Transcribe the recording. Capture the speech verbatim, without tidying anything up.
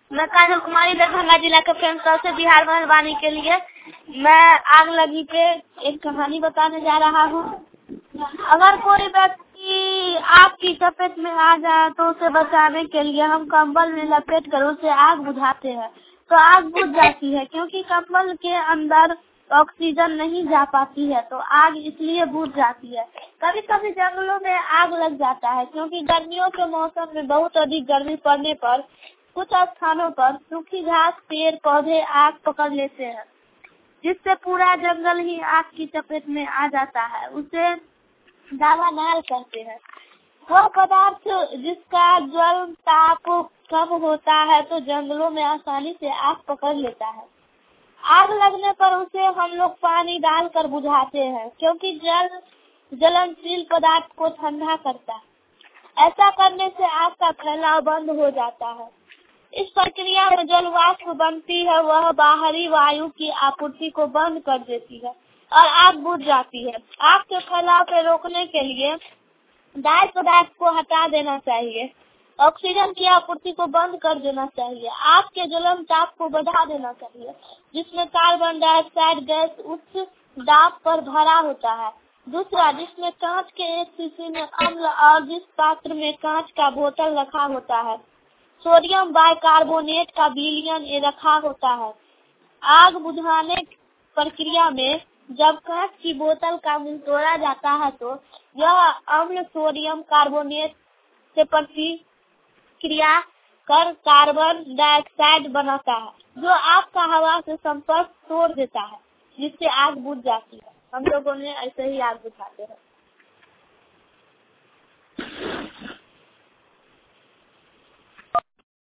मैं काजल कुमारी दरभंगा जिला के फ्रेंड से बिहार मेहरबानी के लिए मैं आग लगी पे एक कहानी बताने जा रहा हूँ। अगर कोई व्यक्ति आग की चपेट में आ जाए तो उसे बचाने के लिए हम कंबल में लपेट कर उसे आग बुझाते हैं तो आग बुझ जाती है, क्योंकि कंबल के अंदर ऑक्सीजन नहीं जा पाती है तो आग इसलिए बुझ जाती है। कभी कभी जंगलों में आग लग जाता है, क्योंकि गर्मियों के मौसम में बहुत अधिक गर्मी पड़ने पर कुछ स्थानों पर सूखी घास, पेड़ पौधे आग पकड़ लेते हैं, जिससे पूरा जंगल ही आग की चपेट में आ जाता है। उसे दावानल कहते हैं। वह पदार्थ जिसका ज्वल ताप कम होता है तो जंगलों में आसानी से आग पकड़ लेता है। आग लगने पर उसे हम लोग पानी डालकर बुझाते हैं, क्योंकि जल ज्वलनशील पदार्थ को ठंडा करता है। ऐसा करने से आग का फैलाव बंद हो जाता है। इस प्रक्रिया में जल वाष्प बनती है, वह बाहरी वायु की आपूर्ति को बंद कर देती है और आग बुझ जाती है। आग के फैलाव को रोकने के लिए दाह्य पदार्थ को हटा देना चाहिए, ऑक्सीजन की आपूर्ति को बंद कर देना चाहिए, आग के ज्वलन ताप को बढ़ा देना चाहिए, जिसमें कार्बन डाइऑक्साइड गैस उच्च दाब पर भरा होता है। दूसरा, जिसमें कांच के एक शीशी में अम्ल और जिस पात्र में कांच का बोतल रखा होता है सोडियम बाइकार्बोनेट का विलयन रखा होता है। आग बुझाने प्रक्रिया में जब कांच की बोतल का मुंह तोड़ा जाता है तो यह अम्ल सोडियम कार्बोनेट से प्रतिक्रिया कर कार्बन डाइऑक्साइड बनाता है, जो आग का हवा से संपर्क तोड़ देता है, जिससे आग बुझ जाती है। हम लोगों ने ऐसे ही आग बुझाते हैं।